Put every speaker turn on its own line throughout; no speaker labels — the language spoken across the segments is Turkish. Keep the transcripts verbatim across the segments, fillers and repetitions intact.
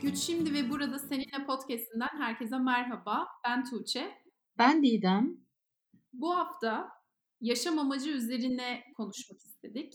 Güç Şimdi ve Burada Seninle podcast'inden herkese merhaba. Ben Tuğçe.
Ben Didem.
Bu hafta yaşam amacı üzerine konuşmak istedik.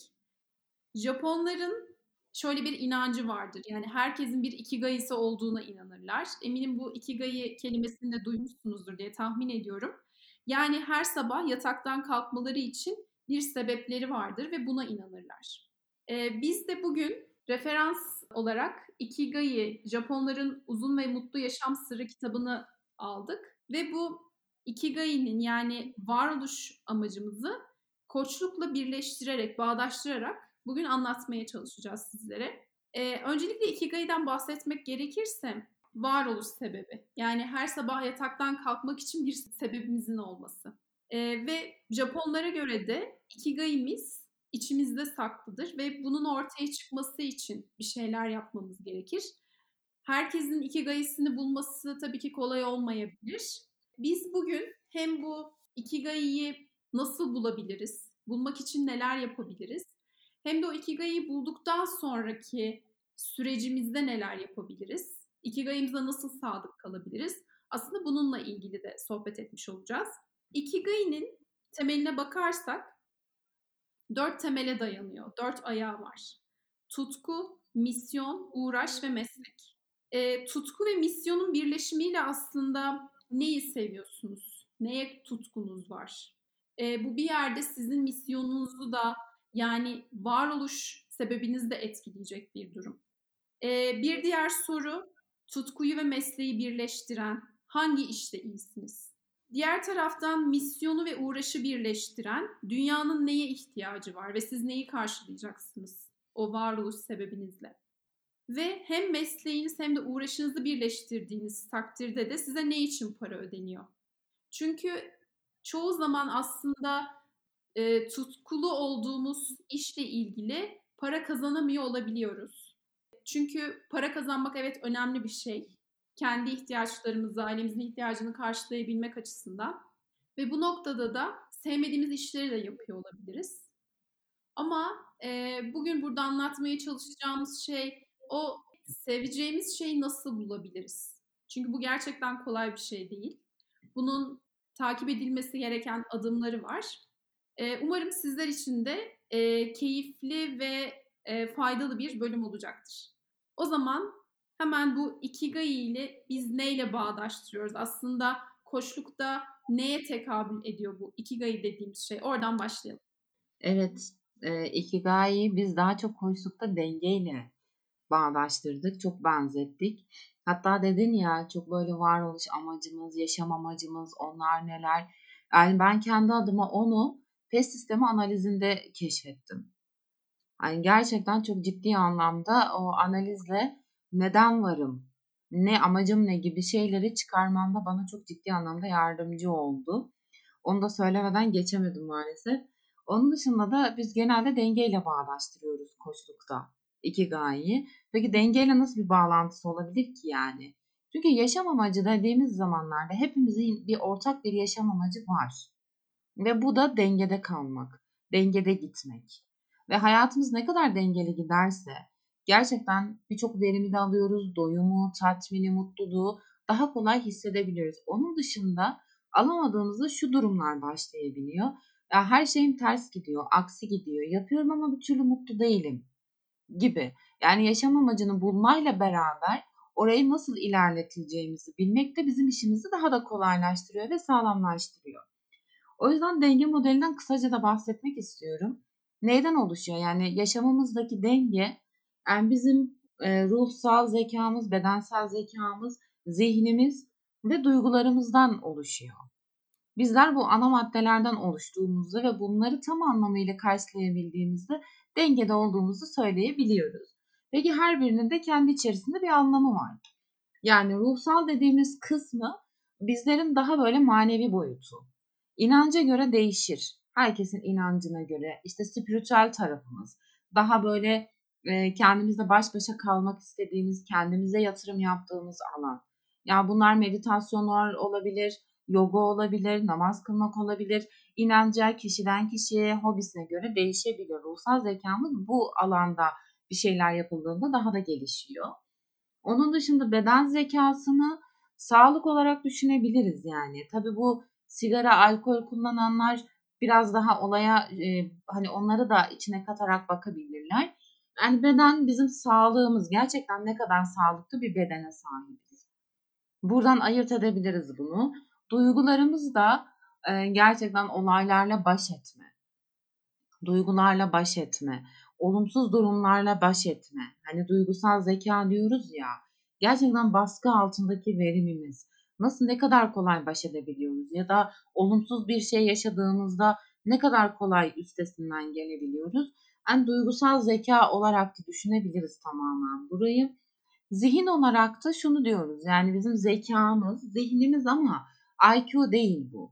Japonların şöyle bir inancı vardır. Yani herkesin bir ikigai'si olduğuna inanırlar. Eminim bu ikigai kelimesini de duymuşsunuzdur diye tahmin ediyorum. Yani her sabah yataktan kalkmaları için bir sebepleri vardır ve buna inanırlar. Ee, biz de bugün referans olarak Ikigai, Japonların Uzun ve Mutlu Yaşam Sırrı kitabını aldık. Ve bu Ikigai'nin yani varoluş amacımızı koçlukla birleştirerek, bağdaştırarak bugün anlatmaya çalışacağız sizlere. Ee, öncelikle Ikigai'den bahsetmek gerekirse varoluş sebebi. Yani her sabah yataktan kalkmak için bir sebebimizin olması. Ee, ve Japonlara göre de Ikigai'miz içimizde saklıdır ve bunun ortaya çıkması için bir şeyler yapmamız gerekir. Herkesin Ikigai'sini bulması tabii ki kolay olmayabilir. Biz bugün hem bu Ikigai'yi nasıl bulabiliriz, bulmak için neler yapabiliriz, hem de o Ikigai'yi bulduktan sonraki sürecimizde neler yapabiliriz, Ikigai'mize nasıl sadık kalabiliriz, aslında bununla ilgili de sohbet etmiş olacağız. Ikigai'nin temeline bakarsak dört temele dayanıyor, dört ayağı var. Tutku, misyon, uğraş ve meslek. E, tutku ve misyonun birleşimiyle aslında neyi seviyorsunuz? Neye tutkunuz var? E, bu bir yerde sizin misyonunuzu da yani varoluş sebebinizi de etkileyecek bir durum. E, bir diğer soru, tutkuyu ve mesleği birleştiren hangi işte iyisiniz? Diğer taraftan misyonu ve uğraşı birleştiren dünyanın neye ihtiyacı var ve siz neyi karşılayacaksınız o varoluş sebebinizle? Ve hem mesleğiniz hem de uğraşınızı birleştirdiğiniz takdirde de size ne için para ödeniyor? Çünkü çoğu zaman aslında e, tutkulu olduğumuz işle ilgili para kazanamıyor olabiliyoruz. Çünkü para kazanmak evet önemli bir şey. Kendi ihtiyaçlarımızı, ailemizin ihtiyacını karşılayabilmek açısından. Ve bu noktada da sevmediğimiz işleri de yapıyor olabiliriz. Ama e, bugün burada anlatmaya çalışacağımız şey o seveceğimiz şeyi nasıl bulabiliriz? Çünkü bu gerçekten kolay bir şey değil. Bunun takip edilmesi gereken adımları var. E, umarım sizler için de e, keyifli ve e, faydalı bir bölüm olacaktır. O zaman hemen bu Ikigai ile biz neyle bağdaştırıyoruz? Aslında koçlukta neye tekabül ediyor bu Ikigai dediğimiz şey? Oradan başlayalım.
Evet, e, Ikigai'yi biz daha çok koçlukta dengeyle bağdaştırdık, çok benzettik. Hatta dedin ya çok böyle varoluş amacımız, yaşam amacımız, onlar neler. Yani ben kendi adıma onu PES sistemi analizinde keşfettim. Yani gerçekten çok ciddi anlamda o analizle neden varım, ne amacım ne gibi şeyleri çıkarmamda bana çok ciddi anlamda yardımcı oldu. Onu da söylemeden geçemedim maalesef. Onun dışında da biz genelde dengeyle bağdaştırıyoruz koçlukta Ikigai'yi. Peki dengeyle nasıl bir bağlantısı olabilir ki yani? Çünkü yaşam amacı dediğimiz zamanlarda hepimizin bir ortak bir yaşam amacı var. Ve bu da dengede kalmak, dengede gitmek. Ve hayatımız ne kadar dengeli giderse gerçekten birçok verimi de alıyoruz, doyumu, tatmini, mutluluğu daha kolay hissedebiliyoruz. Onun dışında alamadığımızda şu durumlar başlayabiliyor. Ya her şeyim ters gidiyor, aksi gidiyor, yapıyorum ama bir türlü mutlu değilim gibi. Yani yaşam amacını bulmayla beraber orayı nasıl ilerleteceğimizi bilmek de bizim işimizi daha da kolaylaştırıyor ve sağlamlaştırıyor. O yüzden denge modelinden kısaca da bahsetmek istiyorum. Neyden oluşuyor? Yani yaşamımızdaki denge yani bizim e, ruhsal zekamız, bedensel zekamız, zihnimiz ve duygularımızdan oluşuyor. Bizler bu ana maddelerden oluştuğumuzda ve bunları tam anlamıyla karşılayabildiğimizde dengede olduğumuzu söyleyebiliyoruz. Peki her birinin de kendi içerisinde bir anlamı var. Yani ruhsal dediğimiz kısmı bizlerin daha böyle manevi boyutu. İnanca göre değişir. Herkesin inancına göre işte spiritüel tarafımız. Daha böyle e, kendimizle baş başa kalmak istediğimiz, kendimize yatırım yaptığımız alan. Yani bunlar meditasyonlar olabilir, yoga olabilir, namaz kılmak olabilir. İnanca kişiden kişiye, hobisine göre değişebilir. Ruhsal zekamız bu alanda bir şeyler yapıldığında daha da gelişiyor. Onun dışında beden zekâsını sağlık olarak düşünebiliriz yani. Tabii bu sigara, alkol kullananlar biraz daha olaya, eee, hani, onları da içine katarak bakabilirler. Yani beden bizim sağlığımız. Gerçekten ne kadar sağlıklı bir bedene sahibiz. Buradan ayırt edebiliriz bunu. Duygularımız da, eee, gerçekten olaylarla baş etme, duygularla baş etme, olumsuz durumlarla baş etme. Hani duygusal zekâ diyoruz ya, gerçekten baskı altındaki verimimiz. Nasıl, ne kadar kolay baş edebiliyoruz ya da olumsuz bir şey yaşadığımızda ne kadar kolay üstesinden gelebiliyoruz. Hani duygusal zekâ olarak da düşünebiliriz tamamen burayı. Zihin olarak da şunu diyoruz, yani bizim zekâmız, zihnimiz ama I Q değil bu.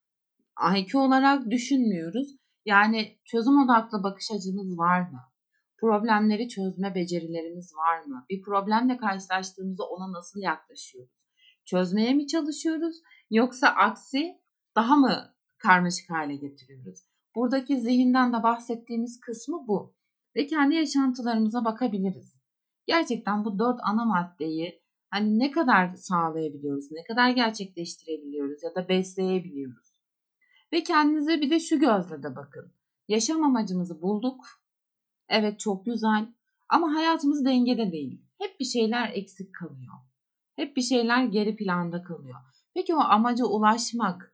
I Q olarak düşünmüyoruz. Yani çözüm odaklı bakış açımız var mı? Problemleri çözme becerilerimiz var mı? Bir problemle karşılaştığımızda ona nasıl yaklaşıyoruz? Çözmeye mi çalışıyoruz yoksa aksi daha mı karmaşık hale getiriyoruz? Buradaki zihinden de bahsettiğimiz kısmı bu ve kendi yaşantılarımıza bakabiliriz. Gerçekten bu dört ana maddeyi, hani, ne kadar sağlayabiliyoruz, ne kadar gerçekleştirebiliyoruz ya da besleyebiliyoruz? Ve kendinize bir de şu gözle de bakın. Yaşam amacımızı bulduk. Evet, çok güzel ama hayatımız dengede değil. Hep bir şeyler eksik kalıyor. Hep bir şeyler geri planda kalıyor. Peki o amaca ulaşmak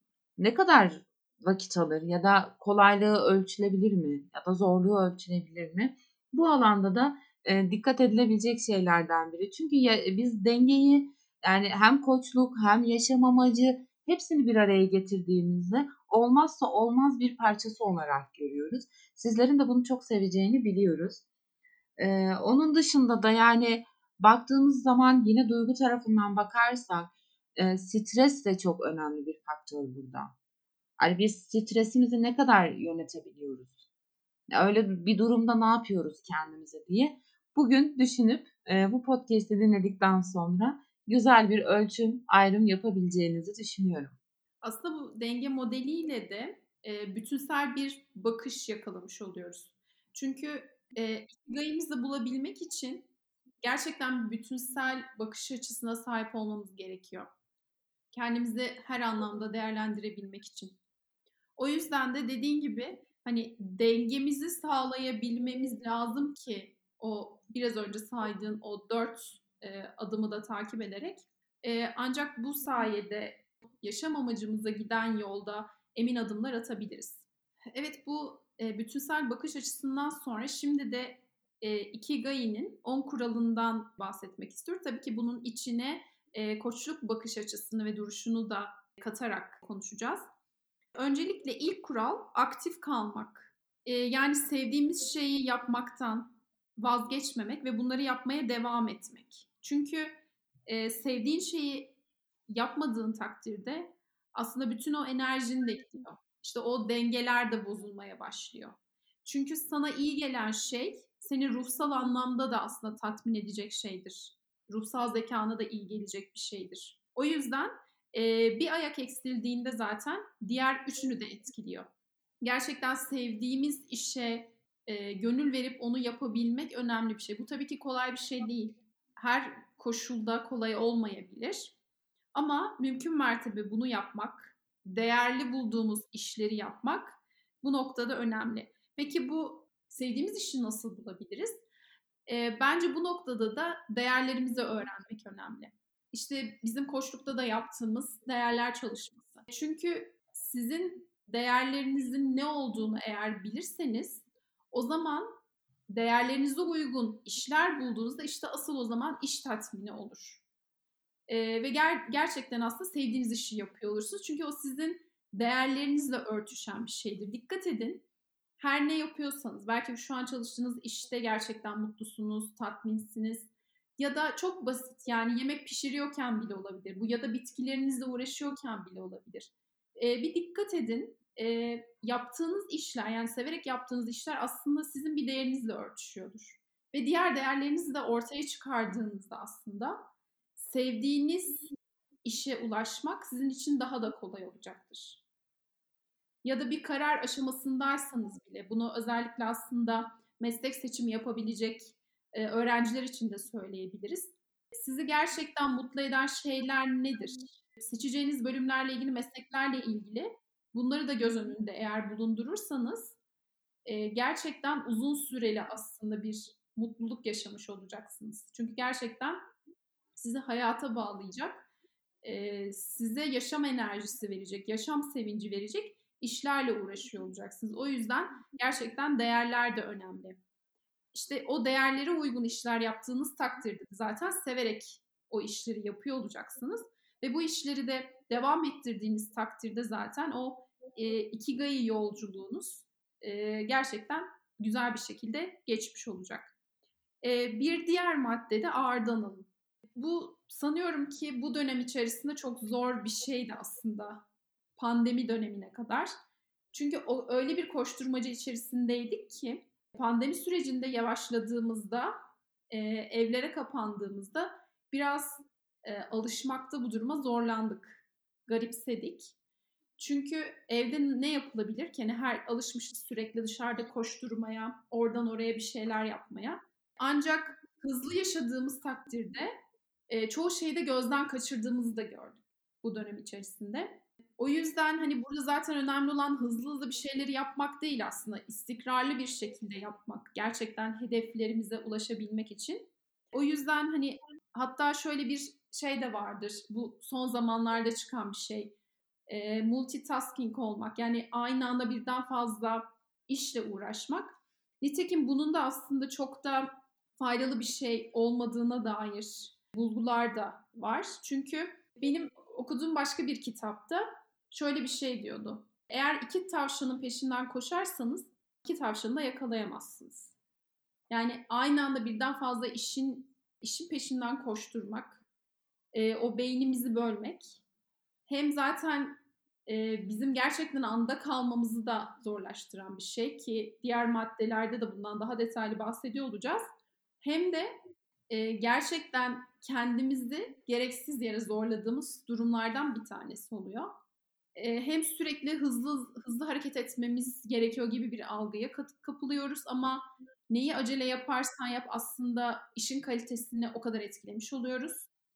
ne kadar vakit alır ya da kolaylığı ölçülebilir mi ya da zorluğu ölçülebilir mi? Bu alanda da, eee, dikkat edilebilecek şeylerden biri. Çünkü ya biz dengeyi, yani hem koçluk hem yaşam amacı hepsini bir araya getirdiğimizde olmazsa olmaz bir parçası olarak görüyoruz. Sizlerin de bunu çok seveceğini biliyoruz. Eee, onun dışında da, yani, baktığımız zaman yine duygu tarafından bakarsak, eee, stres de çok önemli bir faktör burada. Hani, biz stresimizi ne kadar yönetebiliyoruz? Ya, öyle bir durumda ne yapıyoruz kendimize diye bugün düşünüp, eee, bu podcast'i dinledikten sonra güzel bir ölçüm, ayrım yapabileceğinizi düşünüyorum.
Aslında bu denge modeliyle de, eee, bütünsel bir bakış yakalamış oluyoruz. Çünkü, eee, ikigayımızı bulabilmek için gerçekten bütünsel bakış açısına sahip olmamız gerekiyor. Kendimizi her anlamda değerlendirebilmek için. O yüzden de dediğin gibi, hani, dengemizi sağlayabilmemiz lazım ki o biraz önce saydığın o dört eee, adımı da takip ederek, eee, ancak bu sayede yaşam amacımıza giden yolda emin adımlar atabiliriz. Evet, bu, eee, bütünsel bakış açısından sonra şimdi de, eee, Ikigai'nin on kuralından bahsetmek istiyorum. Tabii ki bunun içine, eee, koçluk bakış açısını ve duruşunu da katarak konuşacağız. Öncelikle ilk kural aktif kalmak. Eee, yani sevdiğimiz şeyi yapmaktan vazgeçmemek ve bunları yapmaya devam etmek. Çünkü, eee, sevdiğin şeyi yapmadığın takdirde aslında bütün o enerjin de gidiyor. İşte o dengeler de bozulmaya başlıyor. Çünkü sana iyi gelen şey seni ruhsal anlamda da aslında tatmin edecek şeydir. Ruhsal zekâna da iyi gelecek bir şeydir. O yüzden Eee, bir ayak eksildiğinde zaten diğer üçünü de etkiliyor. Gerçekten sevdiğimiz işe, eee, gönül verip onu yapabilmek önemli bir şey. Bu tabii ki kolay bir şey değil. Her koşulda kolay olmayabilir ama mümkün mertebe bunu yapmak, değerli bulduğumuz işleri yapmak bu noktada önemli. Peki bu sevdiğimiz işi nasıl bulabiliriz? Eee, bence bu noktada da değerlerimizi öğrenmek önemli. İşte bizim koçlukta da yaptığımız değerler çalışması. Çünkü sizin değerlerinizin ne olduğunu eğer bilirseniz o zaman değerlerinize uygun işler bulduğunuzda işte asıl o zaman iş tatmini olur. Eee, ve ger- gerçekten aslında sevdiğiniz işi yapıyor olursunuz. Çünkü o sizin değerlerinizle örtüşen bir şeydir. Dikkat edin. Her ne yapıyorsanız, belki şu an çalıştığınız işte gerçekten mutlusunuz, tatminsiniz. Ya da çok basit yani yemek pişiriyorken bile olabilir. Bu ya da bitkilerinizle uğraşıyorken bile olabilir. Ee, bir dikkat edin. Ee, yaptığınız işler yani severek yaptığınız işler aslında sizin bir değerinizle örtüşüyordur. Ve diğer değerlerinizi de ortaya çıkardığınızda aslında sevdiğiniz işe ulaşmak sizin için daha da kolay olacaktır. Ya da bir karar aşamasındaysanız bile bunu özellikle aslında meslek seçimi yapabilecek e, öğrenciler için de söyleyebiliriz. Sizi gerçekten mutlu eden şeyler nedir? Seçeceğiniz bölümlerle ilgili, mesleklerle ilgili bunları da göz önünde eğer bulundurursanız e, gerçekten uzun süreli aslında bir mutluluk yaşamış olacaksınız. Çünkü gerçekten sizi hayata bağlayacak, e, size yaşam enerjisi verecek, yaşam sevinci verecek işlerle uğraşıyor olacaksınız. O yüzden gerçekten değerler de önemli. İşte o değerlere uygun işler yaptığınız takdirde zaten severek o işleri yapıyor olacaksınız. Ve bu işleri de devam ettirdiğiniz takdirde zaten o e, ikigai yolculuğunuz e, gerçekten güzel bir şekilde geçmiş olacak. E, bir diğer madde de ağırdan alın. Bu sanıyorum ki bu dönem içerisinde çok zor bir şeydi aslında pandemi dönemine kadar. Çünkü o öyle bir koşturmaca içerisindeydik ki pandemi sürecinde yavaşladığımızda, e, evlere kapandığımızda biraz e, alışmakta bu duruma zorlandık, garipsedik. Çünkü evde ne yapılabilir ki? Yani her alışmışız sürekli dışarıda koşturmaya, oradan oraya bir şeyler yapmaya. Ancak hızlı yaşadığımız takdirde e, çoğu şeyi de gözden kaçırdığımızı da gördük bu dönem içerisinde. O yüzden hani burada zaten önemli olan hızlı hızlı bir şeyleri yapmak değil aslında. İstikrarlı bir şekilde yapmak. Gerçekten hedeflerimize ulaşabilmek için. O yüzden hani hatta şöyle bir şey de vardır. Bu son zamanlarda çıkan bir şey. E, multitasking olmak. Yani aynı anda birden fazla işle uğraşmak. Nitekim bunun da aslında çok da faydalı bir şey olmadığına dair bulgular da var. Çünkü benim okuduğum başka bir kitapta şöyle bir şey diyordu. Eğer iki tavşanın peşinden koşarsanız iki tavşanı da yakalayamazsınız. Yani aynı anda birden fazla işin işin peşinden koşturmak, e, o beynimizi bölmek hem zaten e, bizim gerçekten anda kalmamızı da zorlaştıran bir şey ki diğer maddelerde de bundan daha detaylı bahsediyor olacağız. Hem de e, gerçekten kendimizi gereksiz yere zorladığımız durumlardan bir tanesi oluyor. E, hem sürekli hızlı hızlı hareket etmemiz gerekiyor gibi bir algıya kapılıyoruz ama neyi acele yaparsan yap aslında işin kalitesini o kadar etkilemiş oluyoruz.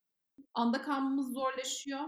Anda kalmamız zorlaşıyor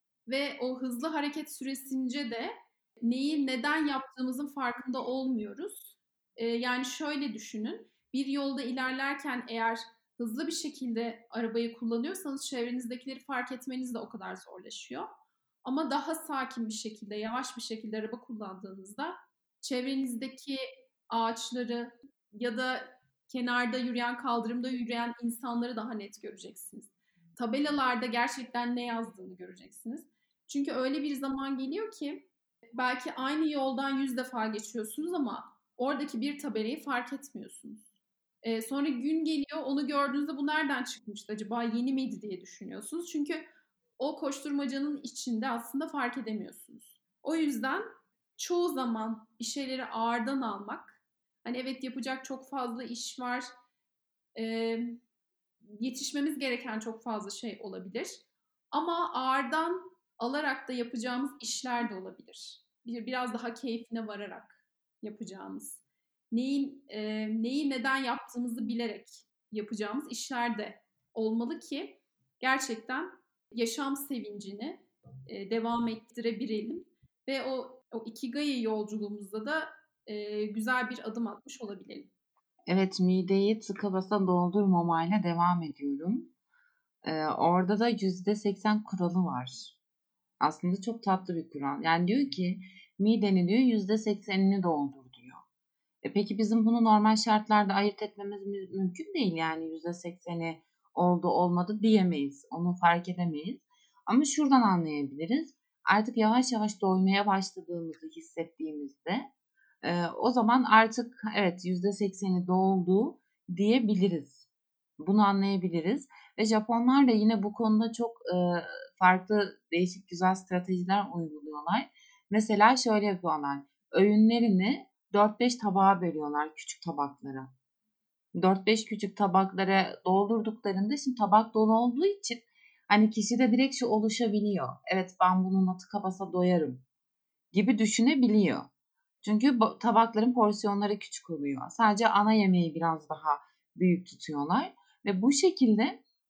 ve o hızlı hareket süresince de neyi neden yaptığımızın farkında olmuyoruz. Ee, yani şöyle düşünün, bir yolda ilerlerken eğer hızlı bir şekilde arabayı kullanıyorsanız çevrenizdekileri fark etmeniz de o kadar zorlaşıyor. Ama daha sakin bir şekilde, yavaş bir şekilde araba kullandığınızda çevrenizdeki ağaçları ya da kenarda yürüyen, kaldırımda yürüyen insanları daha net göreceksiniz. Tabelalarda gerçekten ne yazdığını göreceksiniz. Çünkü öyle bir zaman geliyor ki belki aynı yoldan yüz defa geçiyorsunuz ama oradaki bir tabelayı fark etmiyorsunuz. Ee, sonra gün geliyor onu gördüğünüzde bu nereden çıkmıştı acaba yeni miydi diye düşünüyorsunuz. Çünkü o koşturmacanın içinde aslında fark edemiyorsunuz. O yüzden çoğu zaman bir şeyleri ağırdan almak, hani evet yapacak çok fazla iş var, e, yetişmemiz gereken çok fazla şey olabilir. Ama ağırdan alarak da yapacağımız işler de olabilir. Bir, biraz daha keyfine vararak yapacağımız. Neyin e, neyi neden yaptığımızı bilerek yapacağımız işler de olmalı ki gerçekten yaşam sevincini e, devam ettirebilelim ve o o ikigai yolculuğumuzda da e, güzel bir adım atmış olabilelim.
Evet, mideyi tıka basa doldurmamayla devam ediyorum. Ee, orada da yüzde seksen kuralı var. Aslında çok tatlı bir kural. Yani diyor ki mideni diyor yüzde seksenini doldur diyor. E peki bizim bunu normal şartlarda ayırt etmemiz mümkün değil. Yani yüzde sekseni oldu olmadı diyemeyiz. Onu fark edemeyiz. Ama şuradan anlayabiliriz. Artık yavaş yavaş doymaya başladığımızı hissettiğimizde e, o zaman artık evet yüzde sekseni doldu diyebiliriz. Bunu anlayabiliriz. Ve Japonlar da yine bu konuda çok e, farklı değişik güzel stratejiler uyguluyorlar. Mesela şöyle yapıyorlar. Öğünlerini dört beş tabağa bölüyorlar, küçük tabaklara. dört beş küçük tabaklara doldurduklarında şimdi tabak dolu olduğu için hani kişide direkt şu oluşabiliyor. Evet ben bununla tıka basa doyarım gibi düşünebiliyor. Çünkü tabakların porsiyonları küçük oluyor. Sadece ana yemeği biraz daha büyük tutuyorlar ve bu şekilde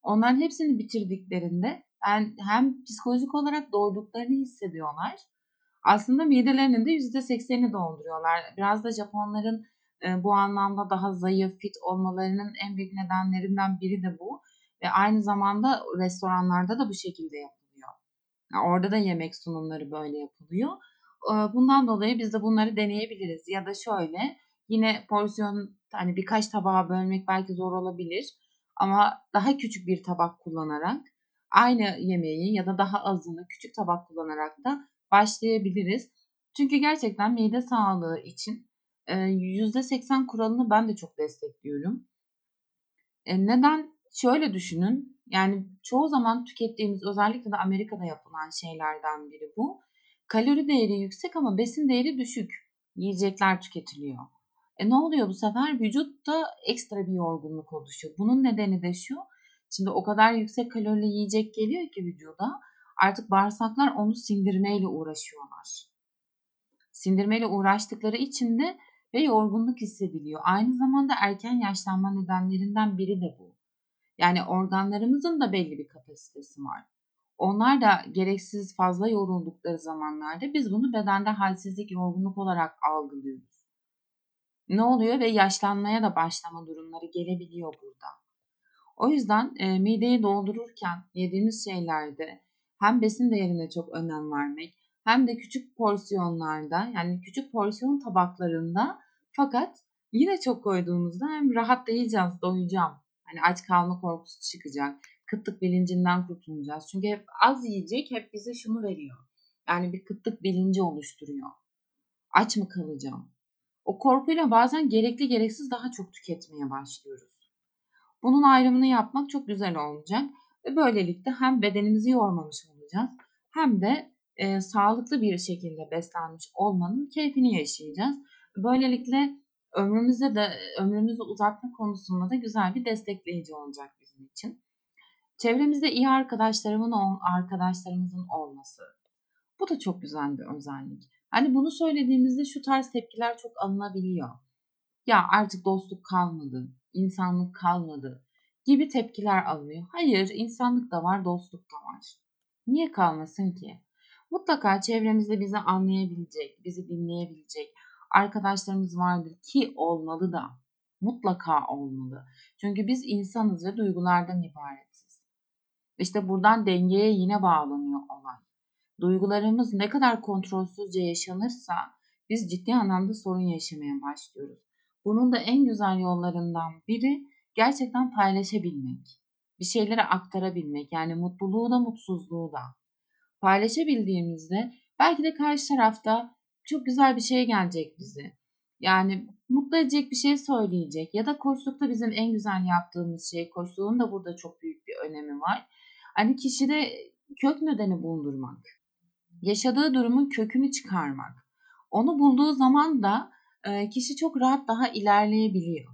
Onların hepsini bitirdiklerinde ben hem psikolojik olarak doyduklarını hissediyorlar. Aslında midelerinin de yüzde seksenini dolduruyorlar. Biraz da Japonların e, bu anlamda daha zayıf, fit olmalarının en büyük nedenlerinden biri de bu. Ve aynı zamanda restoranlarda da bu şekilde yapılıyor. Yani orada da yemek sunumları böyle yapılıyor. Bundan dolayı biz de bunları deneyebiliriz. Ya da şöyle yine porsiyon hani birkaç tabağa bölmek belki zor olabilir. Ama daha küçük bir tabak kullanarak aynı yemeği ya da daha azını küçük tabak kullanarak da başlayabiliriz. Çünkü gerçekten mide sağlığı için yüzde seksen kuralını ben de çok destekliyorum. E, neden? Şöyle düşünün. Yani çoğu zaman tükettiğimiz özellikle de Amerika'da yapılan şeylerden biri bu. Kalori değeri yüksek ama besin değeri düşük yiyecekler tüketiliyor. E ne oluyor bu sefer? Vücutta ekstra bir yorgunluk oluşuyor. Bunun nedeni de şu. Şimdi o kadar yüksek kalorili yiyecek geliyor ki vücuda artık bağırsaklar onu sindirmeyle uğraşıyorlar. Sindirmeyle uğraştıkları için de ve yorgunluk hissediliyor. Aynı zamanda erken yaşlanma nedenlerinden biri de bu. Yani organlarımızın da belli bir kapasitesi var. Onlar da gereksiz fazla yoruldukları zamanlarda biz bunu bedende halsizlik, yorgunluk olarak algılıyoruz. Ne oluyor ve yaşlanmaya da başlama durumları gelebiliyor burada. O yüzden e, mideyi doldururken yediğimiz şeylerde hem besin değerine çok önem vermek hem de küçük porsiyonlarda yani küçük porsiyon tabaklarında fakat yine çok koyduğumuzda hem rahat yiyeceğiz, doyacağım. Hani aç kalma korkusu çıkacak. Kıtlık bilincinden kurtulacağız. Çünkü hep az yiyecek hep bize şunu veriyor. Yani bir kıtlık bilinci oluşturuyor. Aç mı kalacağım? O korkuyla bazen gerekli gereksiz daha çok tüketmeye başlıyoruz. Bunun ayrımını yapmak çok güzel olacak ve böylelikle hem bedenimizi yormamış olacağız hem de e, sağlıklı bir şekilde beslenmiş olmanın keyfini yaşayacağız. Böylelikle ömrümüzde de ömrümüzü uzatma konusunda da güzel bir destekleyici olacak bizim için. Çevremizde iyi arkadaşlarımın arkadaşlarımızın olması. Bu da çok güzel bir özellik. Hani bunu söylediğimizde şu tarz tepkiler çok alınabiliyor. Ya artık dostluk kalmadı, insanlık kalmadı gibi tepkiler alınıyor. Hayır, insanlık da var, dostluk da var. Niye kalmasın ki? Mutlaka çevremizde bizi anlayabilecek, bizi dinleyebilecek arkadaşlarımız vardır ki olmalı da. Mutlaka olmalı. Çünkü biz insanız ve duygulardan ibaretiz. İşte buradan dengeye yine bağlanıyor olay. Duygularımız ne kadar kontrolsüzce yaşanırsa biz ciddi anlamda sorun yaşamaya başlıyoruz. Bunun da en güzel yollarından biri gerçekten paylaşabilmek. Bir şeyleri aktarabilmek. Yani mutluluğu da mutsuzluğu da. Paylaşabildiğimizde belki de karşı tarafta çok güzel bir şey gelecek bize. Yani mutlu edecek bir şey söyleyecek ya da koçlukta bizim en güzel yaptığımız şey, koçluğun da burada çok büyük bir önemi var. Hani kişide kök nedeni bulundurmak. Yaşadığı durumun kökünü çıkarmak. Onu bulduğu zaman da e, kişi çok rahat daha ilerleyebiliyor.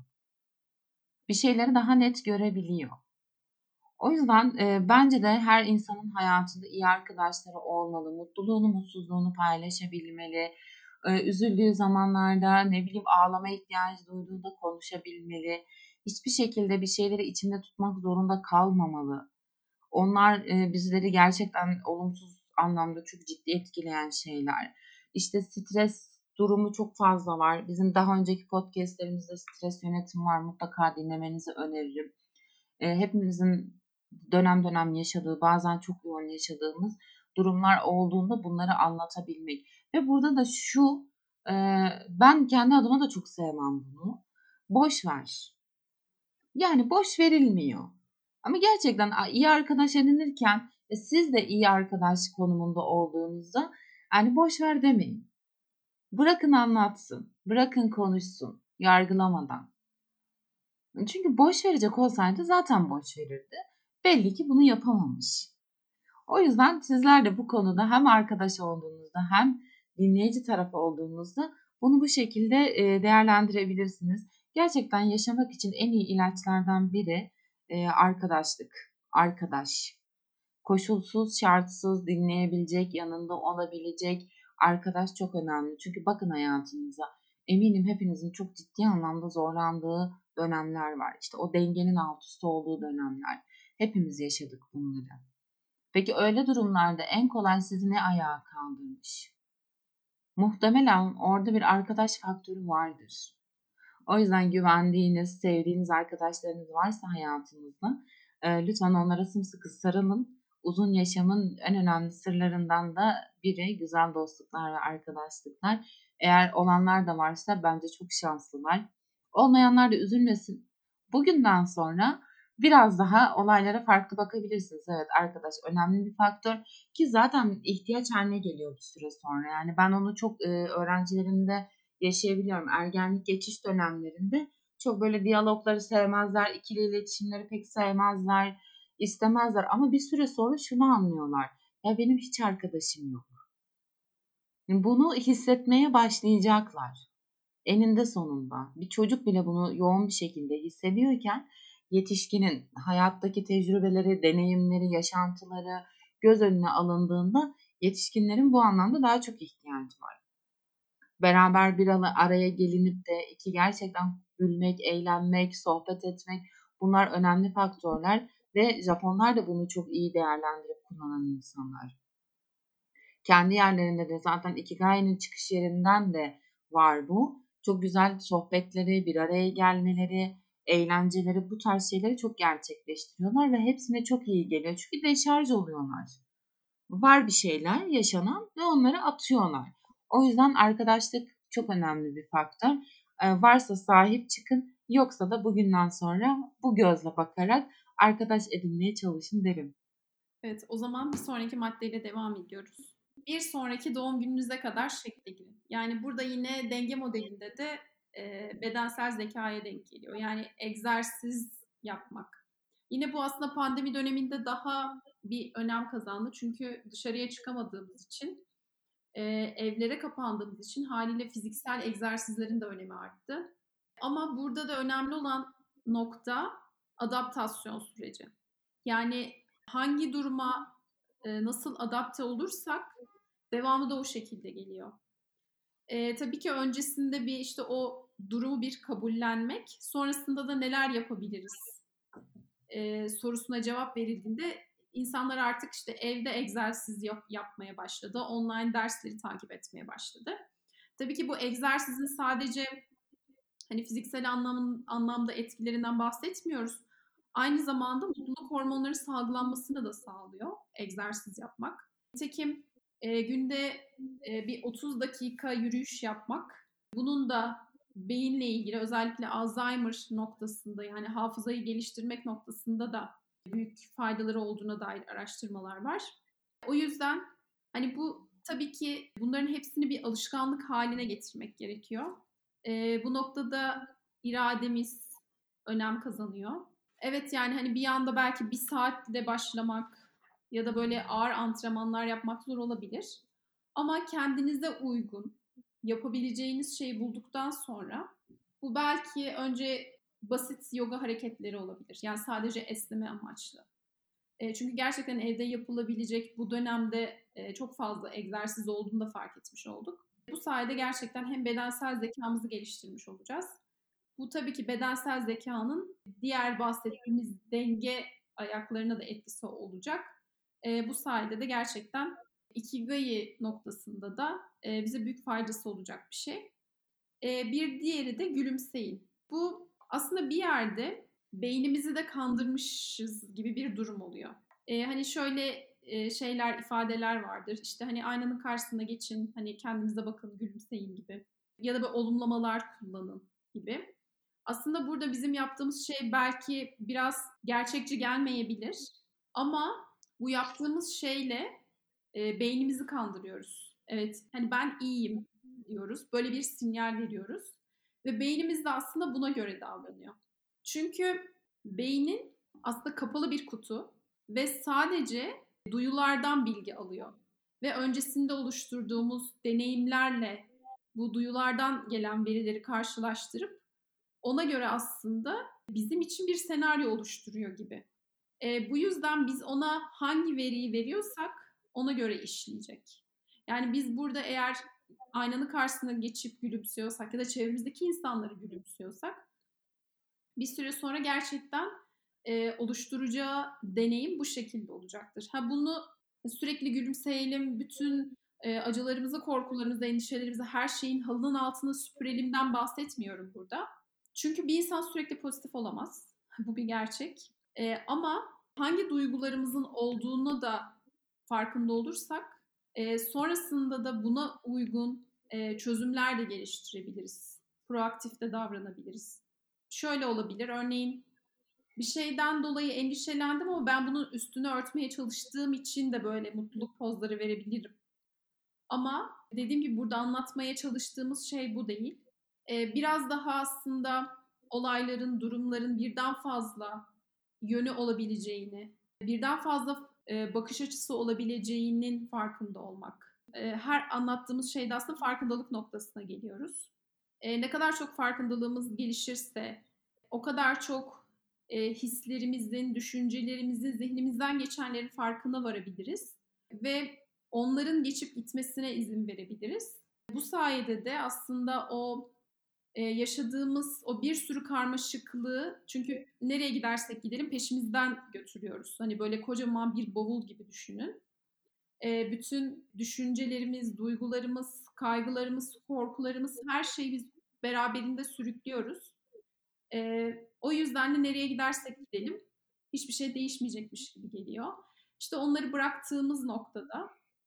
Bir şeyleri daha net görebiliyor. O yüzden e, bence de her insanın hayatında iyi arkadaşları olmalı. Mutluluğunu, mutsuzluğunu paylaşabilmeli. E, üzüldüğü zamanlarda ne bileyim ağlama ihtiyacı duyduğunda konuşabilmeli. Hiçbir şekilde bir şeyleri içinde tutmak zorunda kalmamalı. Onlar e, bizleri gerçekten olumsuz anlamda çok ciddi etkileyen şeyler. İşte stres durumu çok fazla var. Bizim daha önceki podcastlerimizde stres yönetimi var. Mutlaka dinlemenizi öneririm. E, hepimizin dönem dönem yaşadığı, bazen çok yoğun yaşadığımız durumlar olduğunda bunları anlatabilmek. Ve burada da şu, e, ben kendi adıma da çok sevmem bunu. Boş ver. Yani boş verilmiyor. Ama gerçekten iyi arkadaş edinirken e, siz de iyi arkadaş konumunda olduğunuzda yani boş ver demeyin. Bırakın anlatsın, bırakın konuşsun, yargılamadan. Çünkü boş verecek olsaydı zaten boş verirdi. Belli ki bunu yapamamış. O yüzden sizler de bu konuda hem arkadaş olduğunuzda hem dinleyici tarafı olduğunuzda bunu bu şekilde e, değerlendirebilirsiniz. Gerçekten yaşamak için en iyi ilaçlardan biri e, arkadaşlık, arkadaş. Koşulsuz, şartsız dinleyebilecek, yanında olabilecek arkadaş çok önemli. Çünkü bakın hayatınıza. Eminim hepinizin çok ciddi anlamda zorlandığı dönemler var. İşte o dengenin alt üst olduğu dönemler. Hepimiz yaşadık bunları. Peki öyle durumlarda en kolay sizi ne ayağa kaldırmış? Muhtemelen orada bir arkadaş faktörü vardır. O yüzden güvendiğiniz, sevdiğiniz arkadaşlarınız varsa hayatınızda e, lütfen onlara sımsıkı sarılın. Uzun yaşamın en önemli sırlarından da biri güzel dostluklar ve arkadaşlıklar. Eğer olanlar da varsa bence çok şanslılar. Olmayanlar da üzülmesin. Bugünden sonra biraz daha olaylara farklı bakabilirsiniz. Evet, arkadaş önemli bir faktör ki zaten ihtiyaç haline geliyor bir süre sonra. Yani ben onu çok e, öğrencilerimde yaşayabiliyorum. Ergenlik geçiş dönemlerinde çok böyle diyalogları sevmezler, ikili iletişimleri pek sevmezler, istemezler ama bir süre sonra şunu anlıyorlar. Ya benim hiç arkadaşım yok. Bunu hissetmeye başlayacaklar. Eninde sonunda. Bir çocuk bile bunu yoğun bir şekilde hissediyorken yetişkinin hayattaki tecrübeleri, deneyimleri, yaşantıları göz önüne alındığında yetişkinlerin bu anlamda daha çok ihtiyacı var. Beraber bir araya gelinip de iki gerçekten gülmek, eğlenmek, sohbet etmek bunlar önemli faktörler ve Japonlar da bunu çok iyi değerlendirip kullanan insanlar. Kendi yerlerinde de zaten Ikigai'nin çıkış yerinden de var bu. Çok güzel sohbetleri, bir araya gelmeleri, eğlenceleri bu tarz şeyleri çok gerçekleştiriyorlar ve hepsine çok iyi geliyor. Çünkü deşarj oluyorlar. Var bir şeyler yaşanan ve onları atıyorlar. O yüzden arkadaşlık çok önemli bir faktör. Ee, varsa sahip çıkın, yoksa da bugünden sonra bu gözle bakarak arkadaş edinmeye çalışın derim.
Evet, o zaman bir sonraki maddeyle devam ediyoruz. Bir sonraki doğum gününüze kadar şekle girin. Yani burada yine denge modelinde de e, bedensel zekaya denk geliyor. Yani egzersiz yapmak. Yine bu aslında pandemi döneminde daha bir önem kazandı. Çünkü dışarıya çıkamadığımız için, e, evlere kapandığımız için haliyle fiziksel egzersizlerin de önemi arttı. Ama burada da önemli olan nokta adaptasyon süreci. Yani hangi duruma e, nasıl adapte olursak devamı da o şekilde geliyor. E, tabii ki öncesinde bir işte o durumu bir kabullenmek, sonrasında da neler yapabiliriz e, sorusuna cevap verildiğinde insanlar artık işte evde egzersiz yap, yapmaya başladı, online dersleri takip etmeye başladı. Tabii ki bu egzersizin sadece hani fiziksel anlamın, anlamda etkilerinden bahsetmiyoruz. Aynı zamanda mutluluk hormonları salgılanmasını da sağlıyor egzersiz yapmak. Nitekim e, günde e, bir otuz dakika yürüyüş yapmak, bunun da beyinle ilgili özellikle Alzheimer noktasında yani hafızayı geliştirmek noktasında da büyük faydaları olduğuna dair araştırmalar var. O yüzden hani bu tabii ki bunların hepsini bir alışkanlık haline getirmek gerekiyor. E, bu noktada irademiz önem kazanıyor. Evet yani hani bir anda belki bir saatle başlamak ya da böyle ağır antrenmanlar yapmak zor olabilir. Ama kendinize uygun yapabileceğiniz şeyi bulduktan sonra bu belki önce basit yoga hareketleri olabilir. Yani sadece esneme amaçlı. E, çünkü gerçekten evde yapılabilecek bu dönemde e, çok fazla egzersiz olduğunu da fark etmiş olduk. Bu sayede gerçekten hem bedensel zekamızı geliştirmiş olacağız. Bu tabii ki bedensel zekanın diğer bahsettiğimiz denge ayaklarına da etkisi olacak. E, bu sayede de gerçekten Ikigai noktasında da e, bize büyük faydası olacak bir şey. E, bir diğeri de gülümseyin. Bu aslında bir yerde beynimizi de kandırmışız gibi bir durum oluyor. E, hani şöyle e, şeyler, ifadeler vardır. İşte hani aynanın karşısına geçin, hani kendinize bakın, gülümseyin gibi. Ya da böyle olumlamalar kullanın gibi. Aslında burada bizim yaptığımız şey belki biraz gerçekçi gelmeyebilir. Ama bu yaptığımız şeyle e, beynimizi kandırıyoruz. Evet, hani ben iyiyim diyoruz. Böyle bir sinyal veriyoruz. Ve beynimiz de aslında buna göre davranıyor. Çünkü beynin aslında kapalı bir kutu ve sadece duyulardan bilgi alıyor. Ve öncesinde oluşturduğumuz deneyimlerle bu duyulardan gelen verileri karşılaştırıp ona göre aslında bizim için bir senaryo oluşturuyor gibi. E, bu yüzden biz ona hangi veriyi veriyorsak ona göre işleyecek. Yani biz burada eğer aynanın karşısına geçip gülümsüyorsak ya da çevremizdeki insanları gülümsüyorsak bir süre sonra gerçekten eee, oluşturacağı deneyim bu şekilde olacaktır. Ha, bunu sürekli gülümseyelim, bütün, eee, acılarımızı, korkularımızı, endişelerimizi, her şeyin halının altına süpürelimden bahsetmiyorum burada. Çünkü bir insan sürekli pozitif olamaz. Bu bir gerçek. Eee, ama hangi duygularımızın olduğunu da farkında olursak, eee, sonrasında da buna uygun, eee, çözümler de geliştirebiliriz. Proaktif de davranabiliriz. Şöyle olabilir, örneğin bir şeyden dolayı endişelendim ama ben bunun üstünü örtmeye çalıştığım için de böyle mutluluk pozları verebilirim. Ama dediğim gibi burada anlatmaya çalıştığımız şey bu değil. Eee, biraz daha aslında olayların, durumların birden fazla yönü olabileceğini, birden fazla eee, bakış açısı olabileceğinin farkında olmak. Eee, her anlattığımız şeyde aslında farkındalık noktasına geliyoruz. Eee, ne kadar çok farkındalığımız gelişirse, o kadar çok eee, hislerimizin, düşüncelerimizin, zihnimizden geçenlerin farkına varabiliriz ve onların geçip gitmesine izin verebiliriz. Bu sayede de aslında o e, yaşadığımız o bir sürü karmaşıklığı, çünkü nereye gidersek gidelim peşimizden götürüyoruz. Hani böyle kocaman bir bavul gibi düşünün. E, bütün düşüncelerimiz, duygularımız, kaygılarımız, korkularımız, her şeyi biz beraberinde sürüklüyoruz. E, o yüzden de nereye gidersek gidelim hiçbir şey değişmeyecekmiş gibi geliyor. İşte onları bıraktığımız noktada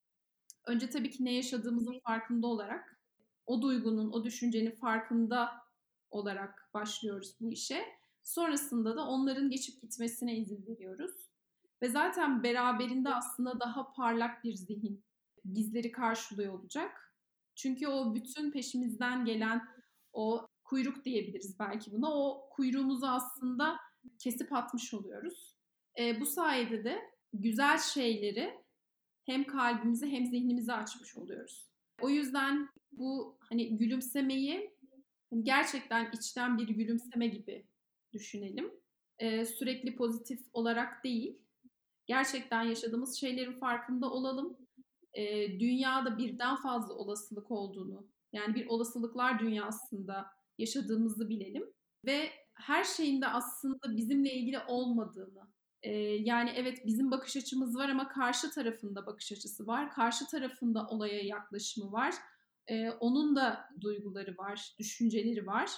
önce tabii ki ne yaşadığımızın farkında olarak, o duygunun, o düşüncenin farkında olarak başlıyoruz bu işe. Sonrasında da onların geçip gitmesine izin veriyoruz. Ve zaten beraberinde aslında daha parlak bir zihin bizleri karşılıyor olacak. Çünkü o bütün peşimizden gelen o kuyruk diyebiliriz belki buna. O kuyruğumuzu aslında kesip atmış oluyoruz. E, bu sayede de güzel şeyleri hem kalbimizi hem zihnimizi açmış oluyoruz. O yüzden bu hani gülümsemeyi hani gerçekten içten bir gülümseme gibi düşünelim. Ee, sürekli pozitif olarak değil, gerçekten yaşadığımız şeylerin farkında olalım. Ee, dünyada birden fazla olasılık olduğunu, yani bir olasılıklar dünyasında yaşadığımızı bilelim ve her şeyin de aslında bizimle ilgili olmadığını, e, yani evet bizim bakış açımız var ama karşı tarafında bakış açısı var, karşı tarafında olaya yaklaşımı var, e, onun da duyguları var, düşünceleri var.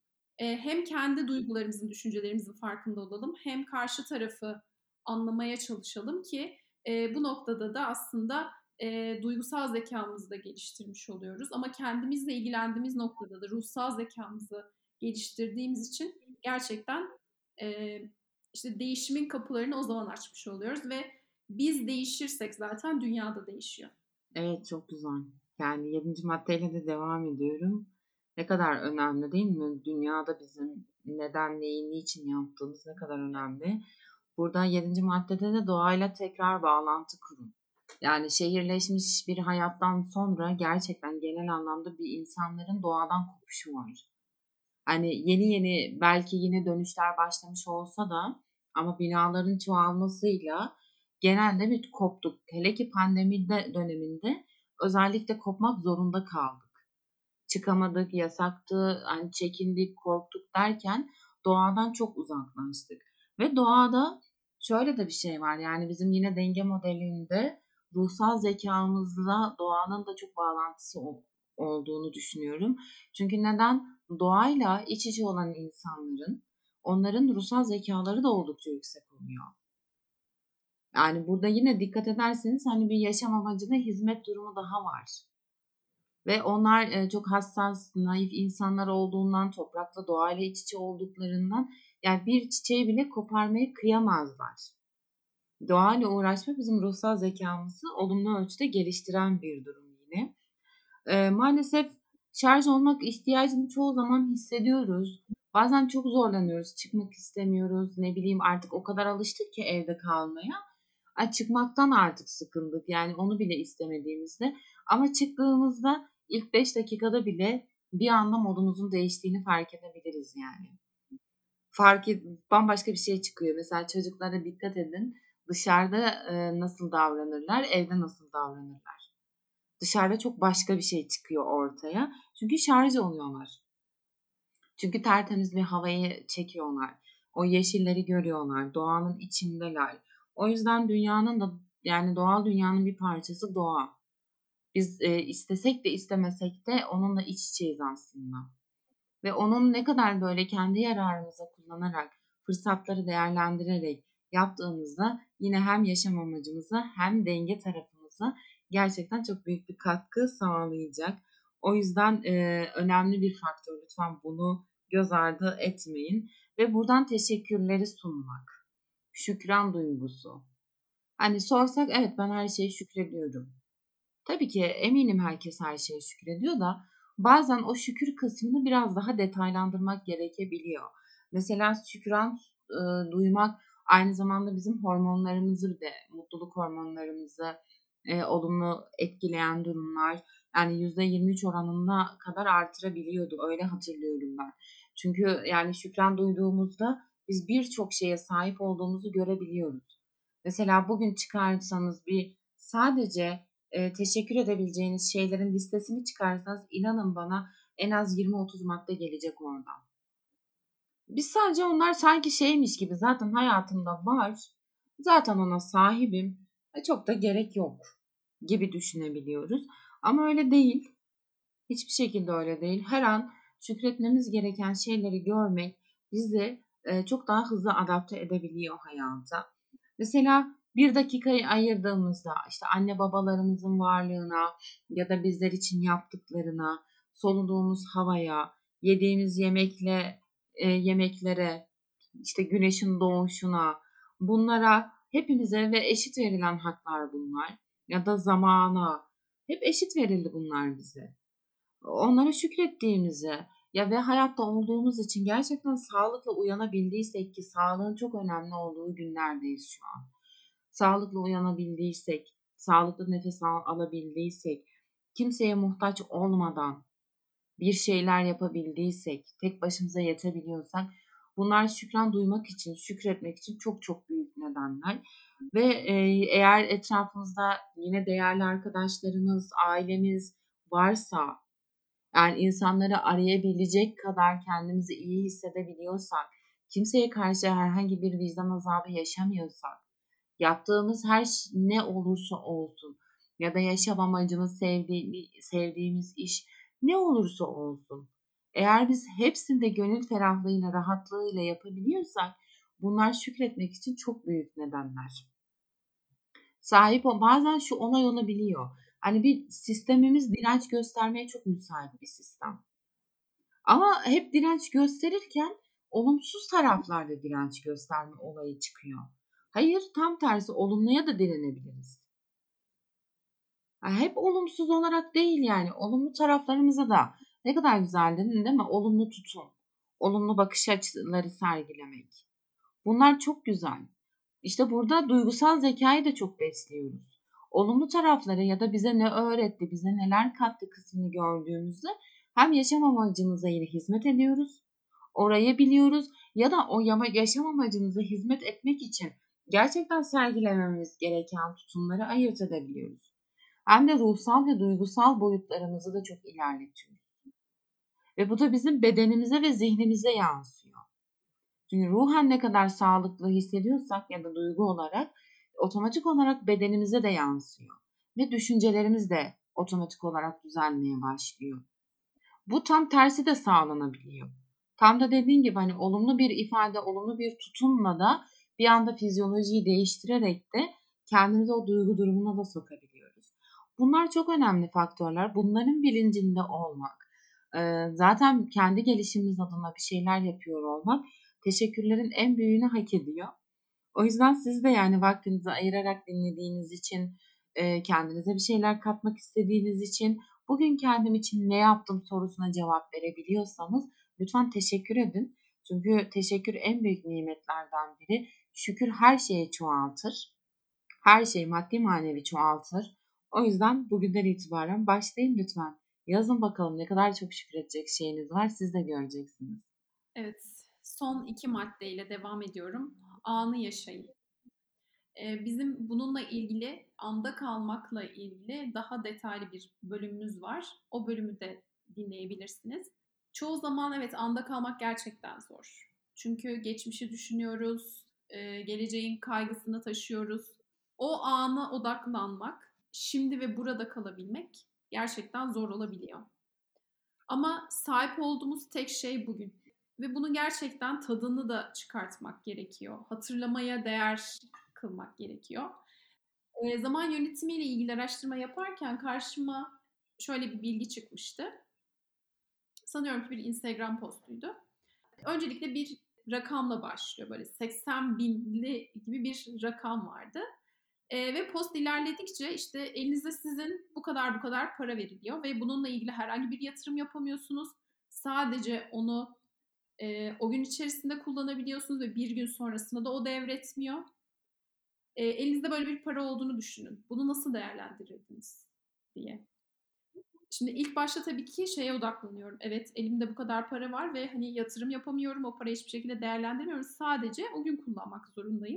E, hem kendi duygularımızın, düşüncelerimizin farkında olalım, hem karşı tarafı anlamaya çalışalım ki e, bu noktada da aslında e, duygusal zekamızı da geliştirmiş oluyoruz. Ama kendimizle ilgilendiğimiz noktada da ruhsal zekamızı geliştirdiğimiz için gerçekten e, işte değişimin kapılarını o zaman açmış oluyoruz ve biz değişirsek zaten dünya da değişiyor.
Evet, çok güzel. Yani yedinci maddeyle de devam ediyorum. Ne kadar önemli değil mi? Dünyada bizim neden, neyi, niçin yaptığımız ne kadar önemli. Burada yedinci maddede de doğayla tekrar bağlantı kurun. Yani şehirleşmiş bir hayattan sonra gerçekten genel anlamda bir insanların doğadan kopuşu var. Hani yeni yeni belki yine dönüşler başlamış olsa da ama binaların çoğalmasıyla genelde bir koptuk. Hele ki pandemi döneminde özellikle kopmak zorunda kaldık. Çıkamadık, yasaktı, hani çekindik, korktuk derken doğadan çok uzaklaştık. Ve doğada şöyle de bir şey var, yani bizim yine denge modelinde ruhsal zekamızla doğanın da çok bağlantısı olduğunu düşünüyorum. Çünkü neden? Doğayla iç içe olan insanların, onların ruhsal zekaları da oldukça yüksek oluyor. Yani burada yine dikkat ederseniz hani bir yaşam amacına hizmet durumu daha var. Ve onlar e, çok hassas, naif insanlar olduğundan, toprakla, doğayla iç içe olduklarından yani bir çiçeği bile koparmaya kıyamazlar. Doğayla uğraşmak bizim ruhsal zekamızı olumlu ölçüde geliştiren bir durum yine. E, maalesef şarj olmak ihtiyacını çoğu zaman hissediyoruz. Bazen çok zorlanıyoruz, çıkmak istemiyoruz. Ne bileyim artık o kadar alıştık ki evde kalmaya. Ay, çıkmaktan artık sıkıldık. Yani onu bile istemediğimizde. Ama çıktığımızda ilk beş dakikada bile bir anda modumuzun değiştiğini fark edebiliriz yani. Fark et, bambaşka bir şey çıkıyor. Mesela çocuklara dikkat edin. Dışarıda e, nasıl davranırlar, evde nasıl davranırlar. Dışarıda çok başka bir şey çıkıyor ortaya. Çünkü şarj oluyorlar. Çünkü tertemiz bir havayı çekiyorlar. O yeşilleri görüyorlar, doğanın içindeler. O yüzden dünyanın da yani doğal dünyanın bir parçası doğa. Biz e, istesek de istemesek de onunla iç içeyiz aslında. Ve onun ne kadar böyle kendi yararımıza kullanarak, fırsatları değerlendirerek yaptığımızda yine hem yaşam amacımıza hem denge tarafımıza gerçekten çok büyük bir katkı sağlayacak. O yüzden e, önemli bir faktör. Lütfen bunu göz ardı etmeyin. Ve buradan teşekkürleri sunmak. Şükran duygusu. Hani sorsak evet ben her şeye şükrediyorum. Tabii ki eminim herkes her şeye şükrediyor da bazen o şükür kısmını biraz daha detaylandırmak gerekebiliyor. Mesela şükran e, duymak aynı zamanda bizim hormonlarımızı de mutluluk hormonlarımızı e, olumlu etkileyen durumlar. Yani yüzde yirmi üç oranına kadar artırabiliyordu. Öyle hatırlıyorum ben. Çünkü yani şükran duyduğumuzda biz birçok şeye sahip olduğumuzu görebiliyoruz. Mesela bugün çıkarsanız bir sadece Eee, teşekkür edebileceğiniz şeylerin listesini çıkarsanız inanın bana en az yirmi otuz madde gelecek oradan. Biz sadece onlar sanki şeymiş gibi zaten hayatımda var. Zaten ona sahibim. E, çok da gerek yok gibi düşünebiliyoruz. Ama öyle değil. Hiçbir şekilde öyle değil. Her an şükretmemiz gereken şeyleri görmek bizi e, çok daha hızlı adapte edebiliyor hayata. Mesela bir dakikayı ayırdığımızda işte anne babalarımızın varlığına ya da bizler için yaptıklarına, soluduğumuz havaya, yediğimiz yemekle e, yemeklere, işte güneşin doğuşuna, bunlara hepimize ve eşit verilen haklar bunlar. Ya da zamana, hep eşit verildi bunlar bize. Onlara şükrettiğimizi ya ve hayatta olduğumuz için gerçekten sağlıkla uyanabildiysek ki sağlığın çok önemli olduğu günlerdeyiz şu an. Sağlıklı uyanabildiysek, sağlıklı nefes al- alabildiysek, kimseye muhtaç olmadan bir şeyler yapabildiysek, tek başımıza yetebiliyorsak bunlar şükran duymak için, şükretmek için çok çok büyük nedenler. Ve e, eğer etrafımızda yine değerli arkadaşlarımız, ailemiz varsa, yani insanları arayabilecek kadar kendimizi iyi hissedebiliyorsak, kimseye karşı herhangi bir vicdan azabı yaşamıyorsak, yaptığımız her ne olursa olsun ya da yaşam amacımız sevdiği, sevdiğimiz iş ne olursa olsun. Eğer biz hepsinde gönül ferahlığıyla, rahatlığıyla yapabiliyorsak bunlar şükretmek için çok büyük nedenler. Sahip ol bazen şu olay olabiliyor. Hani bir sistemimiz direnç göstermeye çok müsait bir sistem. Ama hep direnç gösterirken olumsuz taraflarda direnç gösterme olayı çıkıyor. Hayır, tam tersi olumluya da direnebiliriz. Yani hep olumsuz olarak değil yani olumlu taraflarımıza da ne kadar güzel dedin değil mi? Olumlu tutum, olumlu bakış açıları sergilemek. Bunlar çok güzel. İşte burada duygusal zekayı da çok besliyoruz. Olumlu tarafları ya da bize ne öğretti, bize neler kattı kısmını gördüğümüzde hem yaşam amacımıza yine hizmet ediyoruz, orayı biliyoruz ya da o yaşam amacımıza hizmet etmek için gerçekten sergilememiz gereken tutumları ayırt edebiliyoruz. Hem de ruhsal ve duygusal boyutlarımızı da çok ilerletiyor. Ve bu da bizim bedenimize ve zihnimize yansıyor. Çünkü ruhen ne kadar sağlıklı hissediyorsak ya da duygu olarak otomatik olarak bedenimize de yansıyor. Ve düşüncelerimiz de otomatik olarak düzelmeye başlıyor. Bu tam tersi de sağlanabiliyor. Tam da dediğin gibi hani olumlu bir ifade, olumlu bir tutumla da bir anda fizyolojiyi değiştirerek de kendimizi o duygu durumuna da sokabiliyoruz. Bunlar çok önemli faktörler. Bunların bilincinde olmak, zaten kendi gelişimimiz adına bir şeyler yapıyor olmak teşekkürlerin en büyüğünü hak ediyor. O yüzden siz de yani vaktinizi ayırarak dinlediğiniz için, kendinize bir şeyler katmak istediğiniz için, bugün kendim için ne yaptım sorusuna cevap verebiliyorsanız lütfen teşekkür edin. Çünkü teşekkür en büyük nimetlerden biri. Şükür her şeye çoğaltır. Her şey maddi manevi çoğaltır. O yüzden bugünden itibaren başlayın lütfen. Yazın bakalım ne kadar çok şükredecek şeyiniz var siz de göreceksiniz.
Evet, son iki maddeyle devam ediyorum. Anı yaşayın. Ee, bizim bununla ilgili, anda kalmakla ilgili daha detaylı bir bölümümüz var. O bölümü de dinleyebilirsiniz. Çoğu zaman evet anda kalmak gerçekten zor. Çünkü geçmişi düşünüyoruz, e, geleceğin kaygısını taşıyoruz. O ana odaklanmak, şimdi ve burada kalabilmek gerçekten zor olabiliyor. Ama sahip olduğumuz tek şey bugün. Ve bunun gerçekten tadını da çıkartmak gerekiyor. Hatırlamaya değer kılmak gerekiyor. E, zaman yönetimiyle ilgili araştırma yaparken karşıma şöyle bir bilgi çıkmıştı. Sanıyorum ki bir Instagram postuydu. Öncelikle bir rakamla başlıyor. Böyle seksen binli gibi bir rakam vardı. E, ve post ilerledikçe işte elinizde sizin bu kadar bu kadar para veriliyor ve bununla ilgili herhangi bir yatırım yapamıyorsunuz. Sadece onu e, o gün içerisinde kullanabiliyorsunuz ve bir gün sonrasında da o devretmiyor. E, elinizde böyle bir para olduğunu düşünün. Bunu nasıl değerlendirirdiniz diye. Şimdi ilk başta tabii ki şeye odaklanıyorum. Evet, elimde bu kadar para var ve hani yatırım yapamıyorum. O parayı hiçbir şekilde değerlendirmiyorum. Sadece o gün kullanmak zorundayım.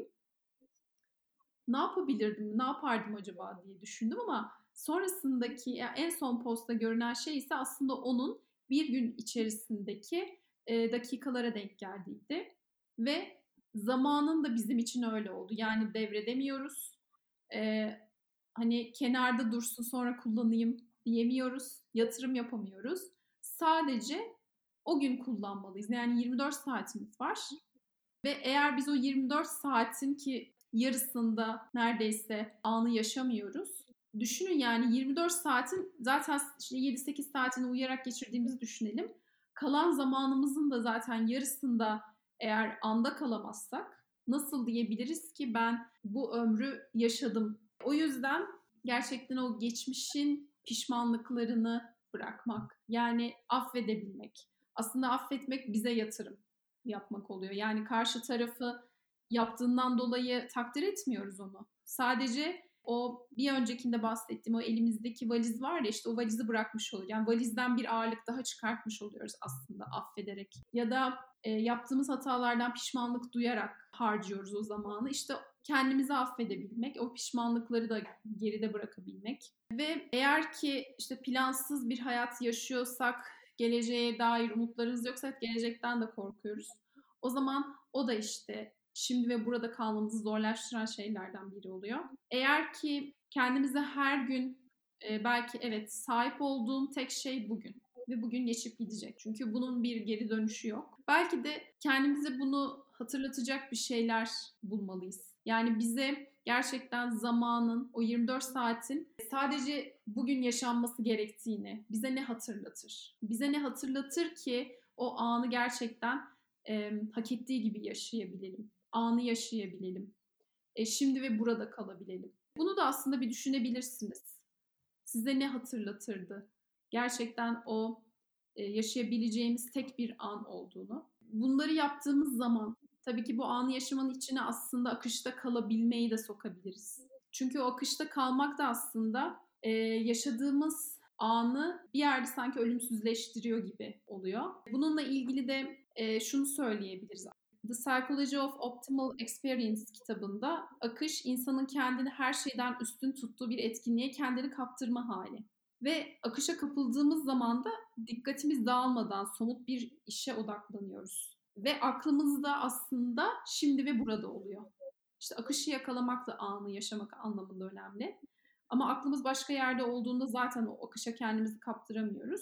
Ne yapabilirdim, ne yapardım acaba diye düşündüm ama sonrasındaki yani en son postta görünen şey ise aslında onun bir gün içerisindeki e, dakikalara denk geldiğiydi. Ve zamanın da bizim için öyle oldu. Yani devredemiyoruz. E, Hani kenarda dursun sonra kullanayım diyemiyoruz. Yatırım yapamıyoruz. Sadece o gün kullanmalıyız. Yani yirmi dört saatimiz var. Ve eğer biz o yirmi dört saatin ki yarısında neredeyse anı yaşamıyoruz. Düşünün yani yirmi dört saatin zaten işte yedi sekiz saatini uyuyarak geçirdiğimizi düşünelim. Kalan zamanımızın da zaten yarısında eğer anda kalamazsak nasıl diyebiliriz ki ben bu ömrü yaşadım? O yüzden gerçekten o geçmişin pişmanlıklarını bırakmak, yani affedebilmek. Aslında affetmek bize yatırım yapmak oluyor. Yani karşı tarafı yaptığından dolayı takdir etmiyoruz onu. Sadece o bir öncekinde bahsettiğim o elimizdeki valiz var ya işte o valizi bırakmış oluyor. Yani valizden bir ağırlık daha çıkartmış oluyoruz aslında affederek. Ya da e, yaptığımız hatalardan pişmanlık duyarak harcıyoruz o zamanı. İşte kendimizi affedebilmek, o pişmanlıkları da geride bırakabilmek. Ve eğer ki işte plansız bir hayat yaşıyorsak, geleceğe dair umutlarımız yoksa gelecekten de korkuyoruz. O zaman o da işte şimdi ve burada kalmamızı zorlaştıran şeylerden biri oluyor. Eğer ki kendimize her gün e, belki evet sahip olduğum tek şey bugün ve bugün geçip gidecek. Çünkü bunun bir geri dönüşü yok. Belki de kendimize bunu hatırlatacak bir şeyler bulmalıyız. Yani bize gerçekten zamanın, o yirmi dört saatin sadece bugün yaşanması gerektiğini bize ne hatırlatır? Bize ne hatırlatır ki o anı gerçekten e, hak ettiği gibi yaşayabilelim. Anı yaşayabilelim. E, şimdi ve burada kalabilelim. Bunu da aslında bir düşünebilirsiniz. Size ne hatırlatırdı? Gerçekten o e, yaşayabileceğimiz tek bir an olduğunu. Bunları yaptığımız zaman tabii ki bu anı yaşamanın içine aslında akışta kalabilmeyi de sokabiliriz. Çünkü o akışta kalmak da aslında e, yaşadığımız anı bir yerde sanki ölümsüzleştiriyor gibi oluyor. Bununla ilgili de e, şunu söyleyebiliriz. The Psychology of Optimal Experience kitabında akış insanın kendini her şeyden üstün tuttuğu bir etkinliğe kendini kaptırma hali. Ve akışa kapıldığımız zaman da dikkatimiz dağılmadan somut bir işe odaklanıyoruz. Ve aklımız da aslında şimdi ve burada oluyor. İşte akışı yakalamak da anı yaşamak anlamında önemli. Ama aklımız başka yerde olduğunda zaten o akışa kendimizi kaptıramıyoruz.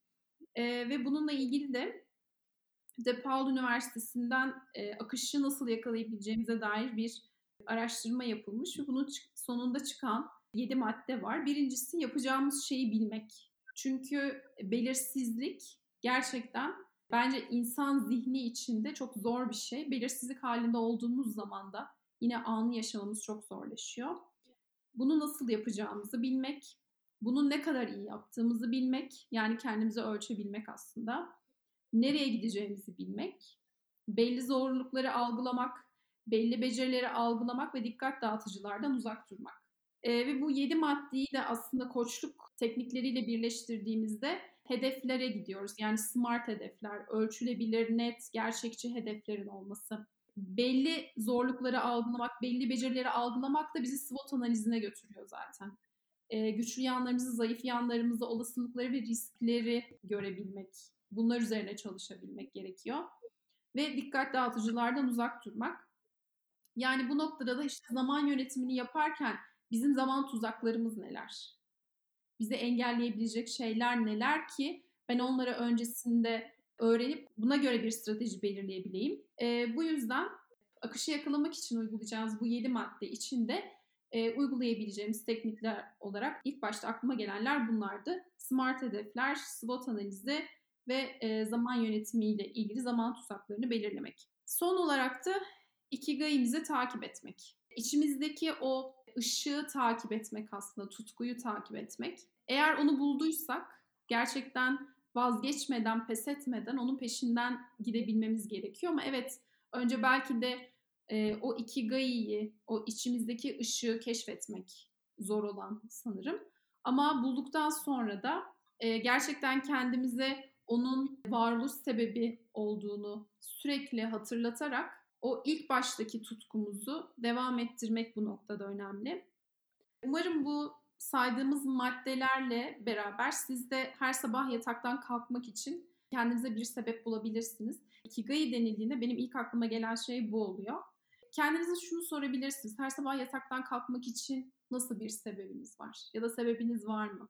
Ee, ve bununla ilgili de DePaul Üniversitesi'nden e, akışı nasıl yakalayabileceğimize dair bir araştırma yapılmış ve bunun sonunda çıkan yedi madde var. Birincisi yapacağımız şeyi bilmek. Çünkü belirsizlik gerçekten bence insan zihni içinde çok zor bir şey. Belirsizlik halinde olduğumuz zaman da yine anı yaşamamız çok zorlaşıyor. Bunu nasıl yapacağımızı bilmek, bunu ne kadar iyi yaptığımızı bilmek, yani kendimize ölçebilmek aslında. Nereye gideceğimizi bilmek, belli zorlukları algılamak, belli becerileri algılamak ve dikkat dağıtıcılardan uzak durmak. E, ve bu yedi maddeyi de aslında koçluk teknikleriyle birleştirdiğimizde hedeflere gidiyoruz. Yani smart hedefler, ölçülebilir, net, gerçekçi hedeflerin olması. Belli zorlukları algılamak, belli becerileri algılamak da bizi SWOT analizine götürüyor zaten. E, güçlü yanlarımızı, zayıf yanlarımızı, olasılıkları ve riskleri görebilmek. Bunlar üzerine çalışabilmek gerekiyor. ve dikkat dağıtıcılardan uzak durmak. Yani bu noktada da işte zaman yönetimini yaparken bizim zaman tuzaklarımız neler? Bizi engelleyebilecek şeyler neler ki ben onları öncesinde öğrenip buna göre bir strateji belirleyebileyim. E, bu yüzden akışı yakalamak için uygulayacağımız bu yedi madde içinde e, uygulayabileceğimiz teknikler olarak ilk başta aklıma gelenler bunlardı. SMART hedefler, SWOT analizi ve e, zaman yönetimiyle ilgili zaman tuzaklarını belirlemek. Son olarak da Ikigai'mizi takip etmek. İçimizdeki o ışığı takip etmek aslında, tutkuyu takip etmek. Eğer onu bulduysak gerçekten vazgeçmeden, pes etmeden onun peşinden gidebilmemiz gerekiyor. Ama evet, önce belki de e, o ikigai'yi, o içimizdeki ışığı keşfetmek zor olan sanırım. Ama bulduktan sonra da e, gerçekten kendimize onun varoluş sebebi olduğunu sürekli hatırlatarak o ilk baştaki tutkumuzu devam ettirmek bu noktada önemli. Umarım bu saydığımız maddelerle beraber siz de her sabah yataktan kalkmak için kendinize bir sebep bulabilirsiniz. Ikigai denildiğinde benim ilk aklıma gelen şey bu oluyor. Kendinize şunu sorabilirsiniz. Her sabah yataktan kalkmak için nasıl bir sebebiniz var? Ya da sebebiniz var mı?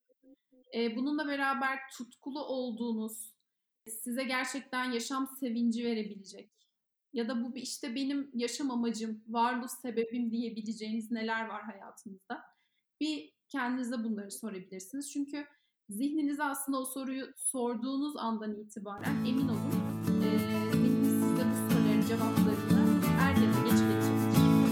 Ee, bununla beraber tutkulu olduğunuz, size gerçekten yaşam sevinci verebilecek ya da bu işte benim yaşam amacım, varoluş sebebim diyebileceğiniz neler var hayatınızda? Bir kendinize bunları sorabilirsiniz. Çünkü zihninize aslında o soruyu sorduğunuz andan itibaren emin olun e, zihniniz size bu soruların cevaplarını er ya da geç getirecektir.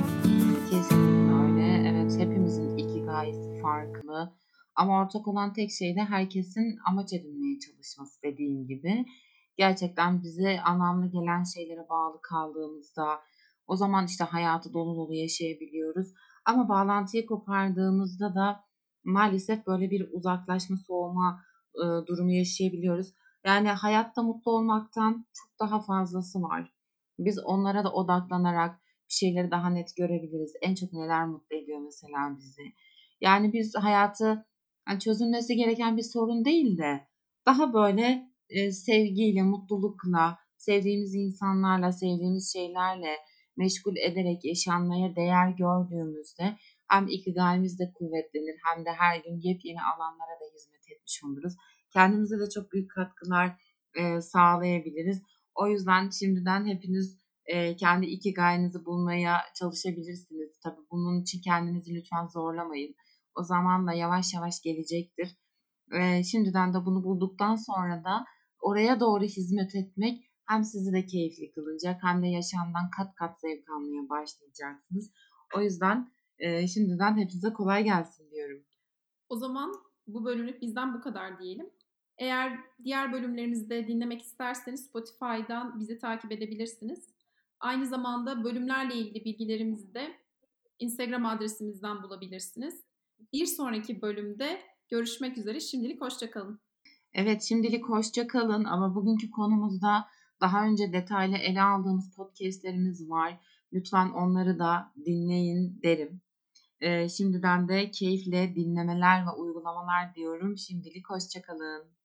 Kesinlikle öyle. Evet, hepimizin ikigai'si farklı. Ama ortak olan tek şey de herkesin amaç edinmeye çalışması dediğim gibi. Gerçekten bize anlamlı gelen şeylere bağlı kaldığımızda o zaman işte hayatı dolu dolu yaşayabiliyoruz. Ama bağlantıyı kopardığımızda da maalesef böyle bir uzaklaşma, soğuma e, durumu yaşayabiliyoruz. Yani hayatta mutlu olmaktan çok daha fazlası var. Biz onlara da odaklanarak bir şeyleri daha net görebiliriz. En çok neler mutlu ediyor mesela bizi. Yani biz hayatı hani çözülmesi gereken bir sorun değil de daha böyle e, sevgiyle, mutlulukla, sevdiğimiz insanlarla, sevdiğimiz şeylerle meşgul ederek yaşanmaya değer gördüğümüzde hem ikigayimiz de kuvvetlenir hem de her gün yepyeni alanlara da hizmet etmiş oluruz. Kendimize de çok büyük katkılar e, sağlayabiliriz. O yüzden şimdiden hepiniz e, kendi ikigayınızı bulmaya çalışabilirsiniz. Tabii bunun için kendinizi lütfen zorlamayın. O zamanla yavaş yavaş gelecektir. E, şimdiden de bunu bulduktan sonra da oraya doğru hizmet etmek hem sizi de keyifli kılacak hem de yaşamdan kat kat zevk almaya başlayacaksınız. O yüzden e, şimdiden hepinize kolay gelsin diyorum.
O zaman bu bölümlük bizden bu kadar diyelim. Eğer diğer bölümlerimizi de dinlemek isterseniz Spotify'dan bizi takip edebilirsiniz. Aynı zamanda bölümlerle ilgili bilgilerimizi de Instagram adresimizden bulabilirsiniz. Bir sonraki bölümde görüşmek üzere. Şimdilik hoşça kalın.
Evet, şimdilik hoşça kalın ama bugünkü konumuzda daha önce detaylı ele aldığımız podcastlerimiz var. Lütfen onları da dinleyin derim. Ee, şimdiden de keyifle dinlemeler ve uygulamalar diyorum. Şimdilik hoşça kalın.